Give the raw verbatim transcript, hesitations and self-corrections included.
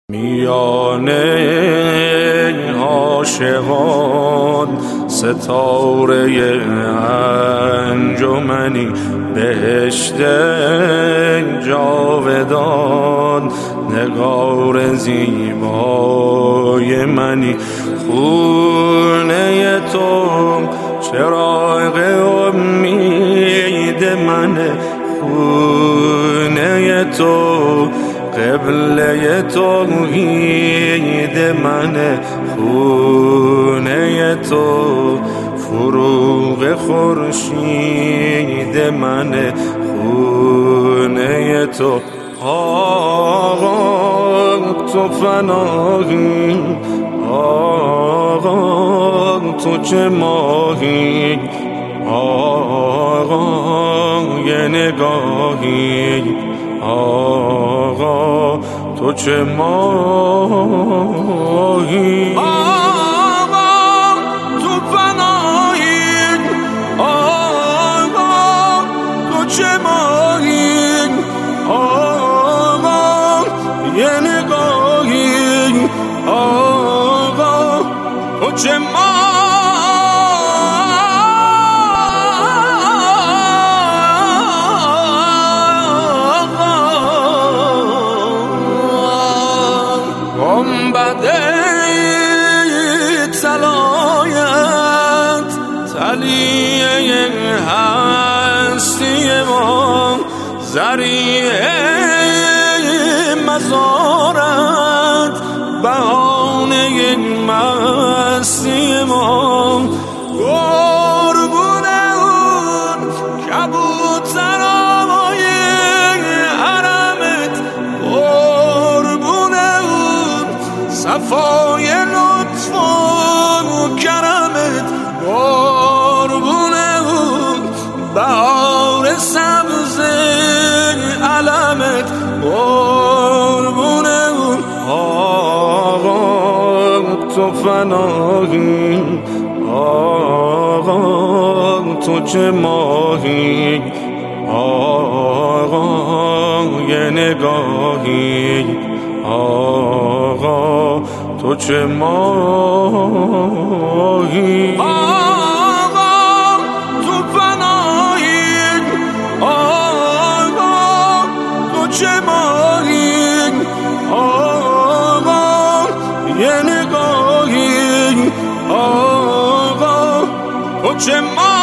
میانه عاشقان ستاره انجمنی، بهشت جاودان نگار زیبای منی. خونه تو چراغ امید منه، خونه تو قبله توحید منه، خونه تو فروغ خورشید منه، خونه تو آقا تو فنایی، آقا تو چه ماهی، آقا یه نگاهی، آقا تو چه ماهی، آقا تو فنایی، آقا تو چه ماهی، آقا یه نگاهی، آقا تو چه ماهی. گنبد طلایت تلیه هستی ما، ذریعه مزارت بهانه مستی ما. قربون اون کبوترهای حرمت، قربون اون صفای لطف و کرمت، قربون اون بهار سبز علمت، قربون اون آقا تو فنایی، آقا تو چه ماهی، آقا یه نگاهی، آقا تو چه ماهی، آقا تو فنایی، آقا تو چه ماهی، آقا یه نگاهی، آقا تو چه ماهی.